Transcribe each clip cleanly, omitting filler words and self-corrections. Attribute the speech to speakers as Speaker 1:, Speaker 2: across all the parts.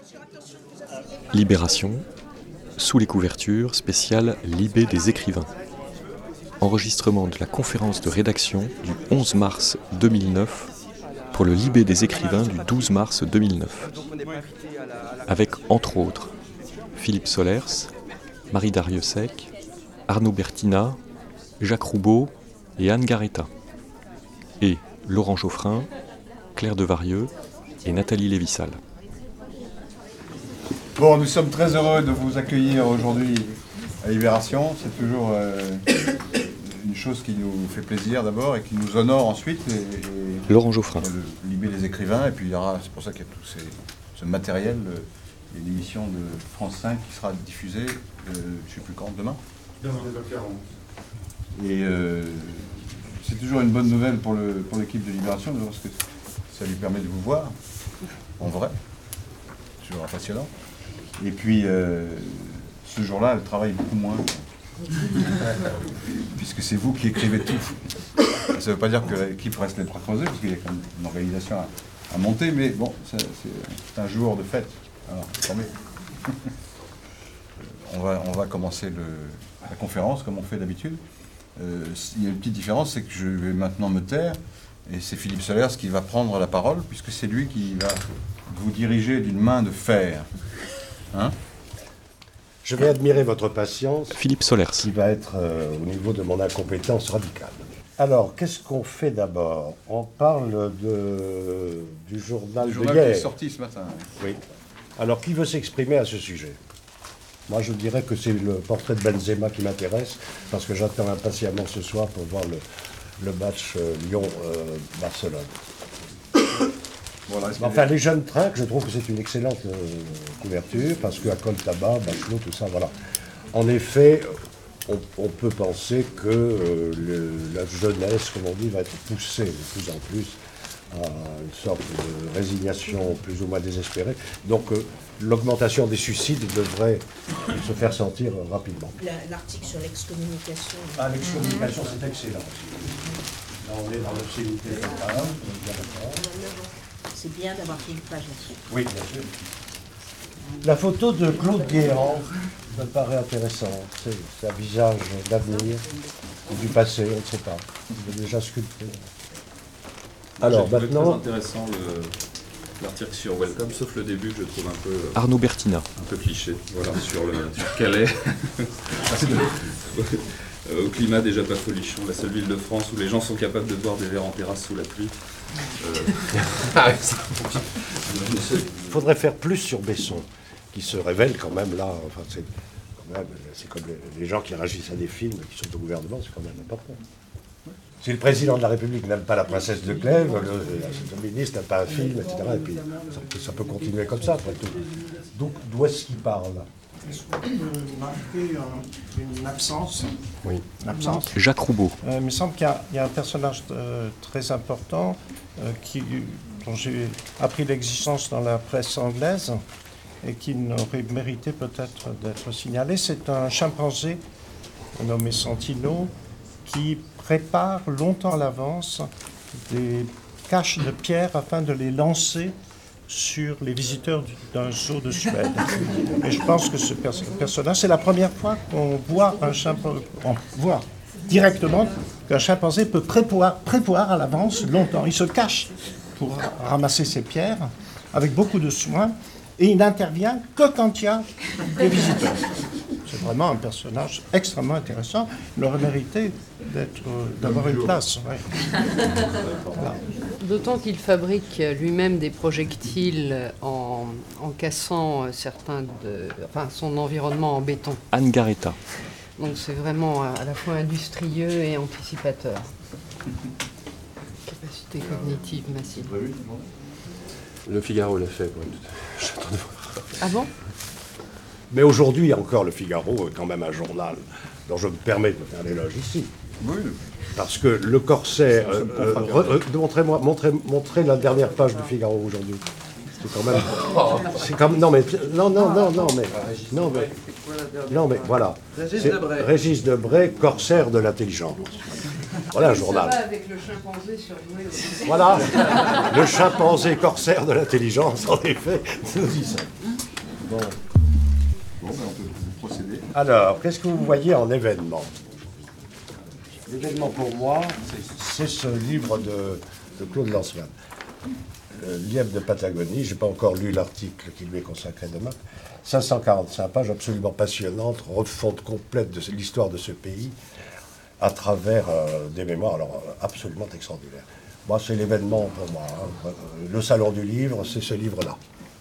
Speaker 1: Libération, sous les couvertures, spéciale Libé des écrivains. Enregistrement de la conférence de rédaction du 11 mars 2009 pour le Libé des écrivains du 12 mars 2009. Avec, entre autres, Philippe Solers, Marie Darrieussecq, Arnaud Bertina, Jacques Roubaud et Anne Garetta. Et Laurent Geoffrin, Claire Devarieux et Nathalie Lévissal.
Speaker 2: Bon, nous sommes très heureux de vous accueillir aujourd'hui à Libération. C'est toujours une chose qui nous fait plaisir d'abord et qui nous honore ensuite. Et
Speaker 1: Laurent Geoffrin.
Speaker 2: Le Libé des écrivains, et puis c'est pour ça qu'il y a tout ce matériel, et l'émission de France 5 qui sera diffusée, je ne sais plus quand, demain.
Speaker 3: Demain, 9h40.
Speaker 2: Et c'est toujours une bonne nouvelle pour l'équipe de Libération, parce que ça lui permet de vous voir en vrai. C'est toujours impressionnant. Et puis, ce jour-là, elle travaille beaucoup moins. Puisque c'est vous qui écrivez tout. Ça ne veut pas dire que l'équipe reste les bras croisés, parce qu'il y a quand même une organisation à monter, mais bon, c'est un jour de fête. Alors, attendez. On va commencer la conférence, comme on fait d'habitude. Il y a une petite différence, c'est que je vais maintenant me taire, et c'est Philippe Solers qui va prendre la parole, puisque c'est lui qui va vous diriger d'une main de fer. Hein ?
Speaker 4: Je vais admirer votre patience.
Speaker 1: Philippe Solers.
Speaker 4: Qui va être au niveau de mon incompétence radicale. Alors, qu'est-ce qu'on fait d'abord ? On parle du journal de hier.
Speaker 2: Qui est sorti ce matin.
Speaker 4: Oui. Alors, qui veut s'exprimer à ce sujet ? Moi, je dirais que c'est le portrait de Benzema qui m'intéresse, parce que j'attends impatiemment ce soir pour voir le match Lyon-Barcelone. Voilà, enfin, les jeunes trinques, je trouve que c'est une excellente couverture, parce qu'à Coltaba, Bachelot, tout ça, voilà. En effet, on peut penser que la jeunesse, comme on dit, va être poussée de plus en plus à une sorte de résignation plus ou moins désespérée. Donc, l'augmentation des suicides devrait se faire sentir rapidement.
Speaker 5: L'article sur l'excommunication.
Speaker 4: Ah, l'excommunication, c'est excellent. Là, on est dans l'obscénité totale.
Speaker 5: C'est bien d'avoir fait une page là-dessus.
Speaker 4: Oui, bien sûr. La photo de Claude Guéant me paraît intéressante. C'est un visage d'avenir ou du passé, on ne sait pas. Il est déjà sculpté.
Speaker 6: Alors maintenant, très intéressant l'article sur Welcome, sauf le début que je trouve un peu
Speaker 1: Arnaud Bertina.
Speaker 6: Un peu cliché. Voilà, sur Calais. Au climat déjà pas folichon, la seule ville de France où les gens sont capables de boire des verres en terrasse sous la pluie.
Speaker 4: Il faudrait faire plus sur Besson, qui se révèle quand même là. Enfin, c'est comme les gens qui réagissent à des films qui sont au gouvernement, c'est quand même important. Si le président de la République n'aime pas la princesse de Clèves, le ministre n'aime pas un film, etc. Et puis ça peut continuer comme ça, après tout. Donc, d'où est-ce qu'il parle ?
Speaker 3: Est-ce qu'on peut marquer une absence ?
Speaker 4: Oui.
Speaker 3: Une absence.
Speaker 1: Jacques Roubaud.
Speaker 3: Il me semble qu'il y a un personnage très important dont j'ai appris l'existence dans la presse anglaise et qui n'aurait mérité peut-être d'être signalé. C'est un chimpanzé nommé Santino qui prépare longtemps à l'avance des caches de pierre afin de les lancer sur les visiteurs d'un zoo de Suède. Et je pense que ce personnage, c'est la première fois qu'on voit directement qu'un chimpanzé peut prévoir à l'avance longtemps. Il se cache pour ramasser ses pierres avec beaucoup de soin et il n'intervient que quand il y a des visiteurs. C'est vraiment un personnage extrêmement intéressant. Il aurait mérité d'avoir une place. Ouais.
Speaker 7: Voilà. D'autant qu'il fabrique lui-même des projectiles en cassant son environnement en béton.
Speaker 1: Anne Garetta.
Speaker 7: Donc c'est vraiment à la fois industrieux et anticipateur. Capacité cognitive massive.
Speaker 4: Le Figaro l'a fait.
Speaker 7: Ah bon ?
Speaker 4: Mais aujourd'hui encore, le Figaro est quand même un journal dont je me permets de faire l'éloge ici.
Speaker 2: Oui.
Speaker 4: Parce que le corset... montrez la dernière page du Figaro aujourd'hui. C'est quand même... C'est comme... Non mais voilà. Régis Debray, corsaire de l'intelligence. Voilà un journal.
Speaker 7: Ça va avec le chimpanzé surjoué aussi.
Speaker 4: Voilà, le chimpanzé corsaire de l'intelligence, en effet, nous dit ça. Bon.
Speaker 2: Bon, ben, on peut procéder.
Speaker 4: Alors, qu'est-ce que vous voyez en événement? L'événement pour moi, c'est ce livre de Claude Lanzmann, Lièvre de Patagonie. Je n'ai pas encore lu l'article qui lui est consacré demain. 545 pages absolument passionnantes, refonte complète de l'histoire de ce pays à travers des mémoires absolument extraordinaires. Moi, c'est l'événement pour moi. Hein. Le Salon du Livre, c'est ce livre-là.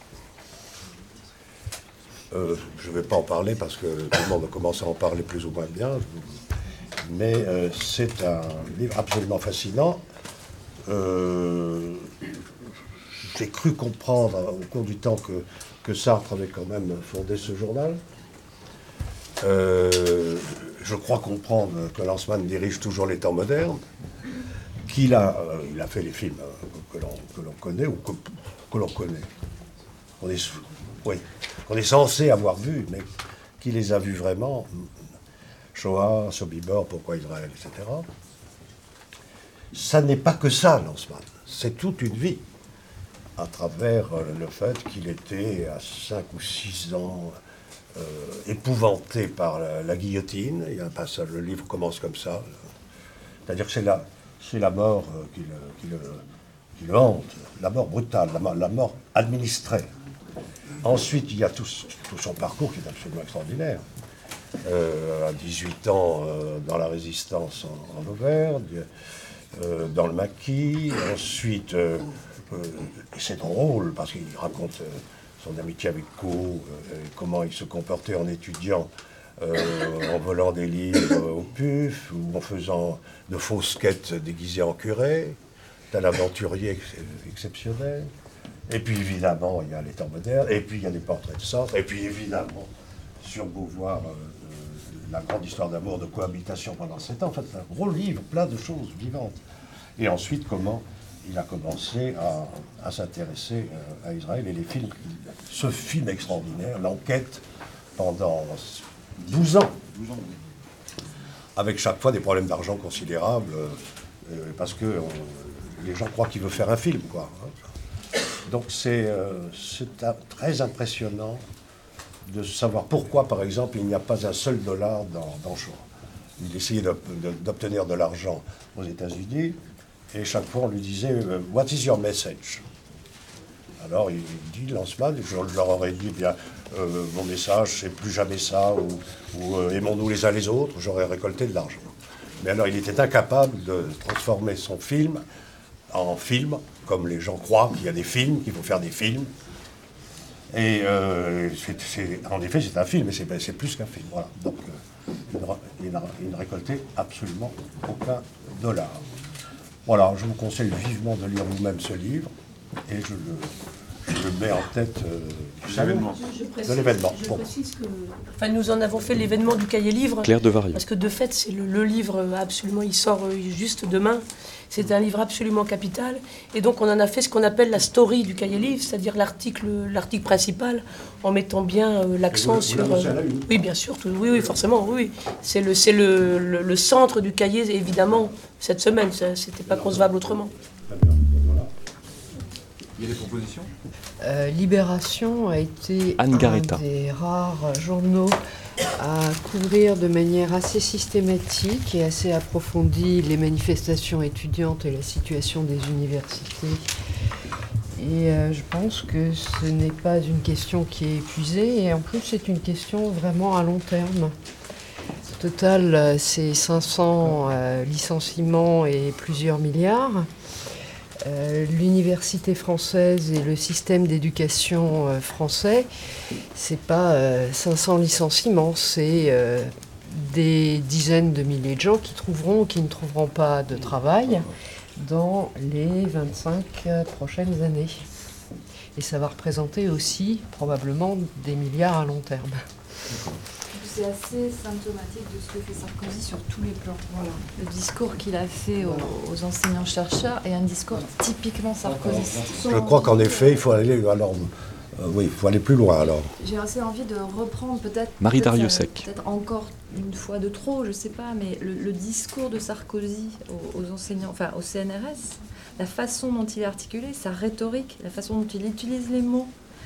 Speaker 4: Je ne vais pas en parler parce que tout le monde commence à en parler plus ou moins bien. Mais c'est un livre absolument fascinant. J'ai cru comprendre au cours du temps que Sartre avait quand même fondé ce journal. Je crois comprendre que Lanzmann dirige toujours les temps modernes, qu'il a fait les films que l'on connaît ou que l'on connaît. On est censé avoir vu, mais qui les a vus vraiment. Shoah, Sobibor, Pourquoi Israël, etc. Ça n'est pas que ça, Lanzmann. C'est toute une vie, à travers le fait qu'il était à 5 ou 6 ans épouvanté par la guillotine. Il y a un passage, le livre commence comme ça. C'est-à-dire que c'est la mort qui le hante, la mort brutale, la mort administrée. Ensuite, il y a tout son parcours qui est absolument extraordinaire. À 18 ans, dans la résistance en Auvergne, dans le maquis. Ensuite, c'est drôle parce qu'il raconte son amitié avec Co, comment il se comportait en étudiant, en volant des livres au PUF, ou en faisant de fausses quêtes déguisées en curé. C'est un aventurier exceptionnel. Et puis évidemment, il y a les temps modernes, et puis il y a des portraits de Sartre, et puis évidemment, sur Beauvoir, la grande histoire d'amour, de cohabitation pendant 7 ans. En fait, c'est un gros livre, plein de choses vivantes. Et ensuite, comment il a commencé à s'intéresser à Israël et les films. Ce film extraordinaire, l'enquête, pendant 12 ans. Avec chaque fois des problèmes d'argent considérables, parce que les gens croient qu'il veut faire un film, quoi. Donc c'est très impressionnant de savoir pourquoi, par exemple, il n'y a pas un seul dollar dans Shoah. Il essayait d'obtenir de l'argent aux États-Unis, et chaque fois on lui disait « What is your message ?» Alors il dit, Lanzmann, je leur aurais dit, bien, mon message, c'est plus jamais ça, ou aimons-nous les uns les autres, j'aurais récolté de l'argent. Mais alors il était incapable de transformer son film en film, comme les gens croient qu'il y a des films, qu'il faut faire des films. Et en effet, c'est un film, mais c'est plus qu'un film. Voilà. Donc, il n'a récolté absolument aucun dollar. Voilà, je vous conseille vivement de lire vous-même ce livre, et je le mets en tête de l'événement.
Speaker 8: Je précise que enfin, nous en avons fait l'événement du cahier livre.
Speaker 1: Claire Devarieux.
Speaker 8: Parce que de fait, c'est le livre absolument, il sort juste demain. C'est un livre absolument capital. Et donc, on en a fait ce qu'on appelle la story du cahier livre, c'est-à-dire l'article principal, en mettant bien l'accent sur... oui, bien sûr. Oui, forcément, oui. C'est le centre du cahier, évidemment, cette semaine. C'était pas concevable autrement.
Speaker 2: Il y a des propositions ?
Speaker 7: Libération a été
Speaker 1: Anne
Speaker 7: un
Speaker 1: Garetta.
Speaker 7: des rares journaux à couvrir de manière assez systématique et assez approfondie les manifestations étudiantes et la situation des universités. Et je pense que ce n'est pas une question qui est épuisée, et en plus c'est une question vraiment à long terme. Au total, c'est 500 licenciements et plusieurs milliards. L'université française et le système d'éducation français, c'est pas 500 licenciements, c'est des dizaines de milliers de gens qui trouveront ou qui ne trouveront pas de travail dans les 25 prochaines années. Et ça va représenter aussi probablement des milliards à long terme.
Speaker 9: C'est assez symptomatique de ce que fait Sarkozy sur tous les plans. Voilà. Le discours qu'il a fait aux enseignants-chercheurs est un discours typiquement sarkozyste.
Speaker 4: Je crois qu'en effet, il faut aller il faut aller plus loin alors.
Speaker 9: J'ai assez envie de reprendre peut-être
Speaker 1: Marie Dariussec.
Speaker 9: peut-être encore une fois de trop, je sais pas, mais le discours de Sarkozy aux enseignants, enfin au CNRS, la façon dont il est articulé, sa rhétorique, la façon dont il utilise les mots.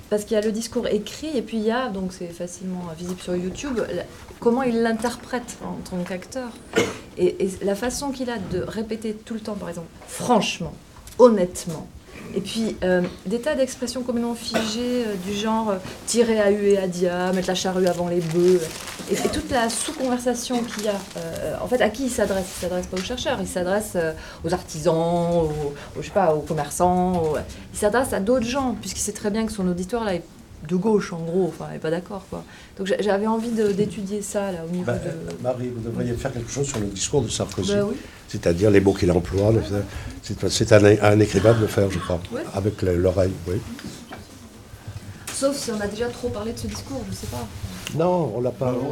Speaker 9: parce qu'il y a le discours écrit et puis il y a, donc c'est facilement visible sur YouTube, comment il l'interprète en tant qu'acteur. Et la façon qu'il a de répéter tout le temps, par exemple, franchement, honnêtement, et puis des tas d'expressions complètement figées du genre tirer à U et à dia, mettre la charrue avant les bœufs, et toute la sous-conversation qu'il y a. En fait, à qui il s'adresse? Il ne s'adresse pas aux chercheurs, il s'adresse aux artisans, je sais pas, aux commerçants, il s'adresse à d'autres gens, puisqu'il sait très bien que son auditoire là est de gauche, en gros, enfin, elle n'est pas d'accord, quoi. Donc j'avais envie d'étudier ça, là, au niveau de...
Speaker 4: Marie, vous devriez faire quelque chose sur le discours de Sarkozy.
Speaker 9: Oui.
Speaker 4: C'est-à-dire les mots qu'il emploie. C'est un écrivain de le faire, je crois, avec l'oreille, oui.
Speaker 9: Sauf si on a déjà trop parlé de ce discours, je ne sais pas.
Speaker 4: Non, on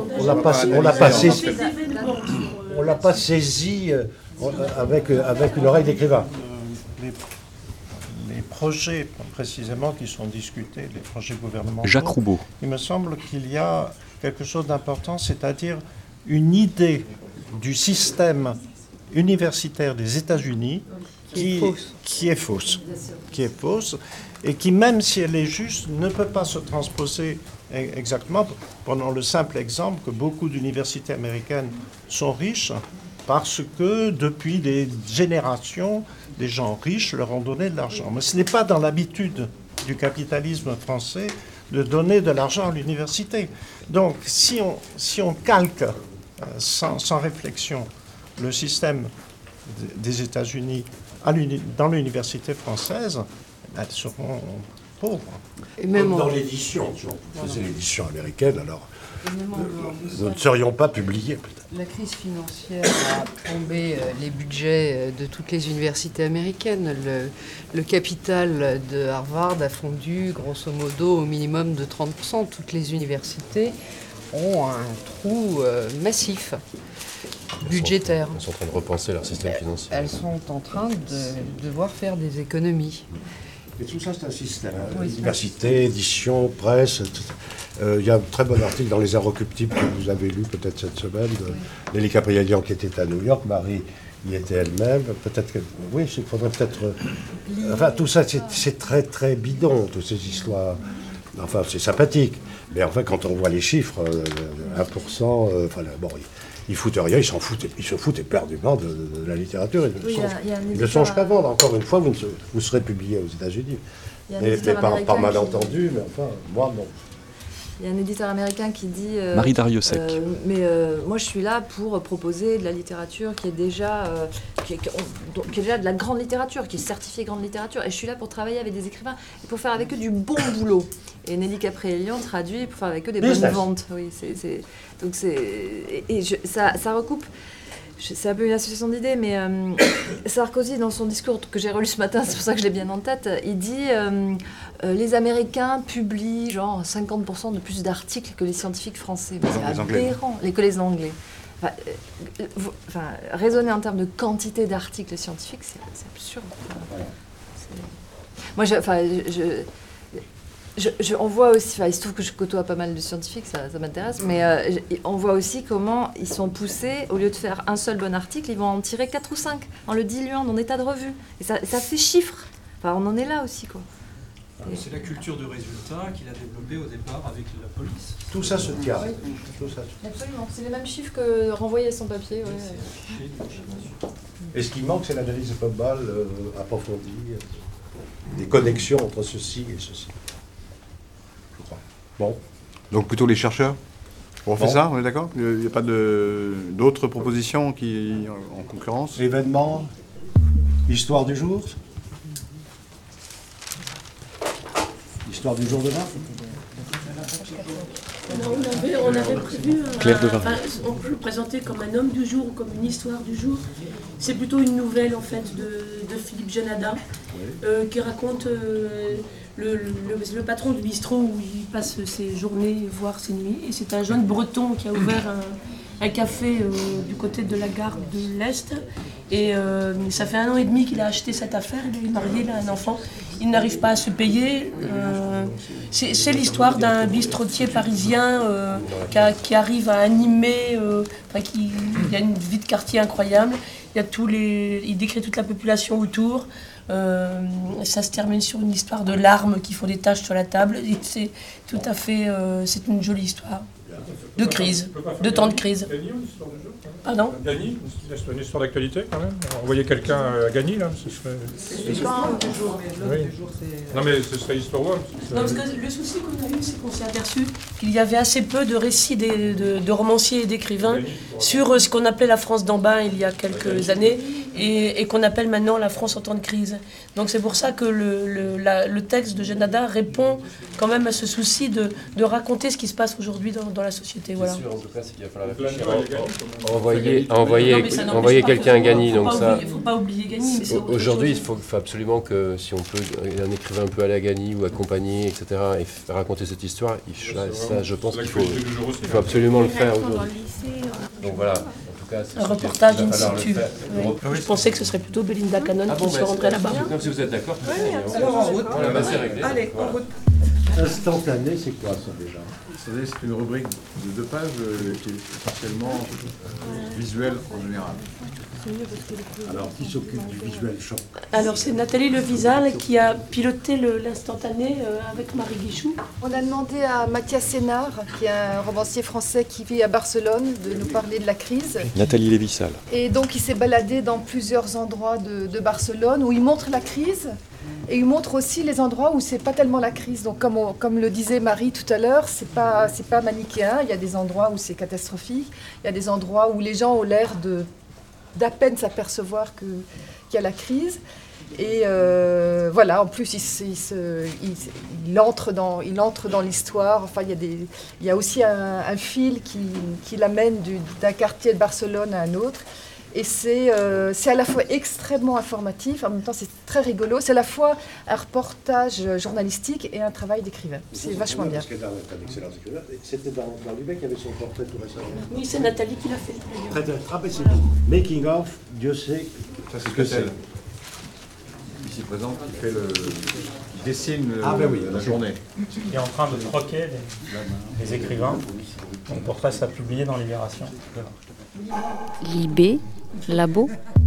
Speaker 4: l'a pas saisi avec une oreille d'écrivain.
Speaker 3: Les projets, précisément, qui sont discutés, les projets gouvernementaux...
Speaker 1: Jacques Roubaud.
Speaker 3: Il me semble qu'il y a quelque chose d'important, c'est-à-dire une idée du système universitaire des États-Unis qui est fausse, et qui, même si elle est juste, ne peut pas se transposer exactement, prenant le simple exemple que beaucoup d'universités américaines sont riches parce que depuis des générations, des gens riches leur ont donné de l'argent. Mais ce n'est pas dans l'habitude du capitalisme français de donner de l'argent à l'université. Donc si on calque sans réflexion le système des États-Unis dans l'université française, elles seront pauvres.
Speaker 4: Et même dans l'édition, si on faisait l'édition américaine, alors nous ne serions pas publiés peut-être.
Speaker 7: La crise financière a plombé les budgets de toutes les universités américaines. Le capital de Harvard a fondu grosso modo au minimum de 30%. Toutes les universités ont un trou massif budgétaire.
Speaker 10: Elles sont en train de repenser leur système financier.
Speaker 7: Elles sont en train de devoir faire des économies.
Speaker 4: Et tout ça, c'est un système. Université, édition, presse, etc. Il y a un très bon article dans Les Inrecuptibles que vous avez lu peut-être cette semaine, de Nelly Caprielian qui était à New York, Marie y était elle-même. Peut-être que, oui, il faudrait peut-être... Enfin, tout ça, c'est très, très bidon, toutes ces histoires. Enfin, c'est sympathique. Mais enfin, quand on voit les chiffres, 1%, enfin, bon... Ils foutent rien, ils se foutent éperdument de la littérature. Ils ne songent qu'à vendre. Encore une fois, vous serez publié aux États-Unis. Mais par malentendu, mais enfin, moi, non.
Speaker 9: Il y a un éditeur américain qui dit...
Speaker 1: Marie Dariussec.
Speaker 9: Moi, je suis là pour proposer de la littérature qui est déjà de la grande littérature, qui est certifiée grande littérature. Et je suis là pour travailler avec des écrivains et pour faire avec eux du bon boulot. Et Nelly Caprielian traduit pour faire avec eux des bonnes ventes. Oui, donc ça recoupe... C'est un peu une association d'idées, mais Sarkozy, dans son discours que j'ai relu ce matin, c'est pour ça que je l'ai bien en tête, il dit les Américains publient genre 50% de plus d'articles que les scientifiques français. C'est aberrant, que les Anglais. Raisonner en termes de quantité d'articles scientifiques, c'est absurde. Moi, on voit aussi, il se trouve que je côtoie pas mal de scientifiques, ça m'intéresse, mais on voit aussi comment ils sont poussés, au lieu de faire un seul bon article, ils vont en tirer 4 ou 5, en le diluant dans des tas de revues. Et ça fait chiffre. Enfin, on en est là aussi, quoi.
Speaker 11: C'est la culture du résultat qu'il a développée au départ avec la police.
Speaker 4: Tout ça se tient.
Speaker 9: Absolument, c'est les mêmes chiffres que renvoyer à son papier. Ouais.
Speaker 4: Et ce qui manque, c'est l'analyse globale approfondie, des connexions entre ceci et ceci. Bon.
Speaker 2: Donc plutôt les chercheurs. On fait ça, on est d'accord? Il n'y a pas d'autres propositions en concurrence?
Speaker 4: Événements, histoire du jour. Histoire du jour demain.
Speaker 8: On avait prévu on peut le présenter comme un homme du jour ou comme une histoire du jour. C'est plutôt une nouvelle en fait de Philippe Janada qui raconte le patron du bistrot où il passe ses journées, voire ses nuits. Et c'est un jeune breton qui a ouvert un café du côté de la gare de l'Est. Et ça fait 1 an et demi qu'il a acheté cette affaire. Il est marié, il a un enfant. Il n'arrive pas à se payer. C'est l'histoire d'un bistrotier parisien qui arrive à animer, il a une vie de quartier incroyable. Il décrit toute la population autour. Ça se termine sur une histoire de larmes qui font des taches sur la table. Et c'est tout à fait, c'est une jolie histoire de crise, de temps de crise. Pardon ?
Speaker 12: Gagny, c'est une histoire d'actualité quand même. Envoyer quelqu'un à Gagny, là, ce serait... Oui. Non mais ce serait histoire web.
Speaker 8: Non, parce que le souci qu'on a eu, c'est qu'on s'est aperçu qu'il y avait assez peu de récits de romanciers et d'écrivains sur ce qu'on appelait la France d'en bas il y a quelques années et qu'on appelle maintenant la France en temps de crise. Donc c'est pour ça que le texte de Genada répond quand même à ce souci de raconter ce qui se passe aujourd'hui dans la société. Voilà.
Speaker 10: C'est sûr, en tout cas, c'est qu'il va falloir réfléchir à envoyer quelqu'un à Gagny. Donc ça,
Speaker 8: il ne faut pas oublier Gagny.
Speaker 10: Aujourd'hui, il faut absolument que, si on peut, un écrivain un peu aller à Gagny ou accompagner, etc., et raconter cette histoire, ça, je pense qu'il faut absolument le faire aujourd'hui. Donc voilà.
Speaker 8: Un reportage in situ. Je pensais que ce serait plutôt Belinda Cannon qui se rendrait là-bas.
Speaker 10: Si vous êtes d'accord,
Speaker 9: alors en route.
Speaker 10: C'est réglé.
Speaker 9: Allez, en route.
Speaker 4: Instantané, c'est quoi ça déjà?
Speaker 2: Vous savez, c'est une rubrique de 2 pages qui est essentiellement visuelle en général.
Speaker 4: Alors, qui s'occupe du visuel champ?
Speaker 8: Alors, c'est Nathalie Levisal qui a piloté l'instantané avec Marie Guichou.
Speaker 13: On a demandé à Mathias Sénard, qui est un romancier français qui vit à Barcelone, de nous parler de la crise.
Speaker 1: Nathalie Lévissal.
Speaker 13: Et donc, il s'est baladé dans plusieurs endroits de Barcelone où il montre la crise. Et il montre aussi les endroits où c'est pas tellement la crise. Donc, comme le disait Marie tout à l'heure, c'est pas manichéen. Il y a des endroits où c'est catastrophique. Il y a des endroits où les gens ont l'air d'à peine s'apercevoir qu'il y a la crise. Et voilà, en plus, il entre dans l'histoire. Enfin, il y a aussi un fil qui l'amène d'un quartier de Barcelone à un autre. Et c'est à la fois extrêmement informatif, en même temps c'est très rigolo. C'est à la fois un reportage journalistique et un travail d'écrivain. C'est vachement bien.
Speaker 4: C'était dans Lubeck, il y avait son portrait tout récemment.
Speaker 8: Oui, c'est Nathalie qui l'a fait.
Speaker 4: Très bien. Ah ben c'est Making of, Dieu sait.
Speaker 2: Ça c'est que c'est ici présent qui dessine la journée.
Speaker 11: Il est en train de troquer les écrivains. Mon portrait sera publié dans Libération.
Speaker 14: Libé, Labo.